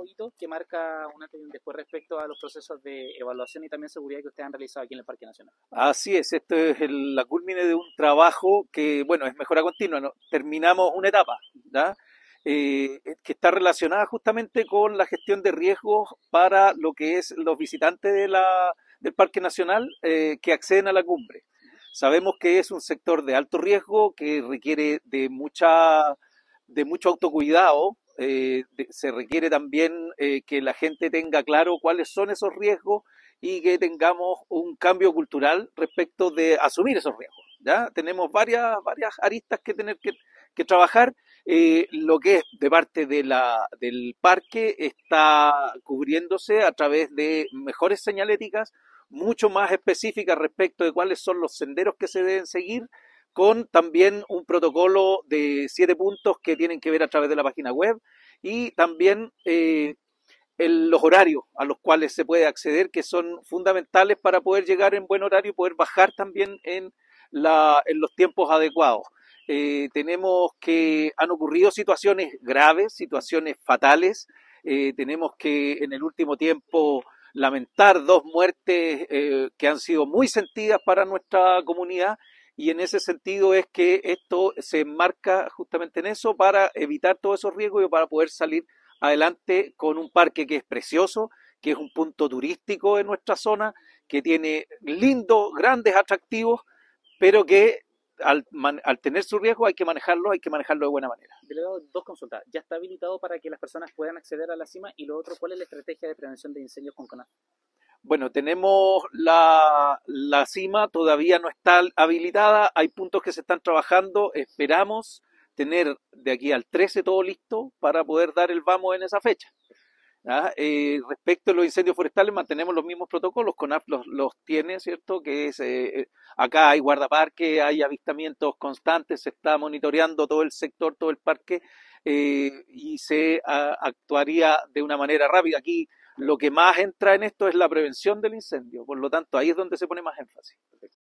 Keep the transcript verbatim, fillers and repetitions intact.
hito que marca un antes y un después respecto a los procesos de evaluación y también seguridad que ustedes han realizado aquí en el Parque Nacional. Así es, esto es el- la culmine de un trabajo que, bueno, es mejora continua, ¿no? Terminamos una etapa, ¿ya? Eh, que está relacionada justamente con la gestión de riesgos para lo que es los visitantes de la, del Parque Nacional eh, que acceden a la cumbre. Sabemos que es un sector de alto riesgo que requiere de mucha, de mucho autocuidado. Eh, de- se requiere también eh, que la gente tenga claro cuáles son esos riesgos y que tengamos un cambio cultural respecto de asumir esos riesgos. ¿Ya? Tenemos varias, varias aristas que tener que, que trabajar. Eh, lo que es de parte de la, del parque está cubriéndose a través de mejores señaléticas, mucho más específicas respecto de cuáles son los senderos que se deben seguir, con también un protocolo de siete puntos que tienen que ver a través de la página web y también eh, el, los horarios a los cuales se puede acceder, que son fundamentales para poder llegar en buen horario y poder bajar también en, la, en los tiempos adecuados. Eh, tenemos que han ocurrido situaciones graves, situaciones fatales. Eh, tenemos que en el último tiempo lamentar dos muertes eh, que han sido muy sentidas para nuestra comunidad y en ese sentido es que esto se enmarca justamente en eso para evitar todos esos riesgos y para poder salir adelante con un parque que es precioso, que es un punto turístico en nuestra zona, que tiene lindos, grandes atractivos, pero que al, man, al tener su riesgo hay que manejarlo, hay que manejarlo de buena manera. Delegado, dos consultas. ¿Ya está habilitado para que las personas puedan acceder a la cima? Y lo otro, ¿cuál es la estrategia de prevención de incendios con CONAF? Bueno, tenemos la, la cima, todavía no está habilitada, hay puntos que se están trabajando, esperamos tener de aquí al trece todo listo para poder dar el vamos en esa fecha. ¿Ah? Eh, respecto a los incendios forestales, mantenemos los mismos protocolos, CONAF los, los tiene, ¿cierto? Que es, eh, acá hay guardaparque, hay avistamientos constantes, se está monitoreando todo el sector, todo el parque, eh, y se a, actuaría de una manera rápida. Aquí lo que más entra en esto es la prevención del incendio, por lo tanto, ahí es donde se pone más énfasis.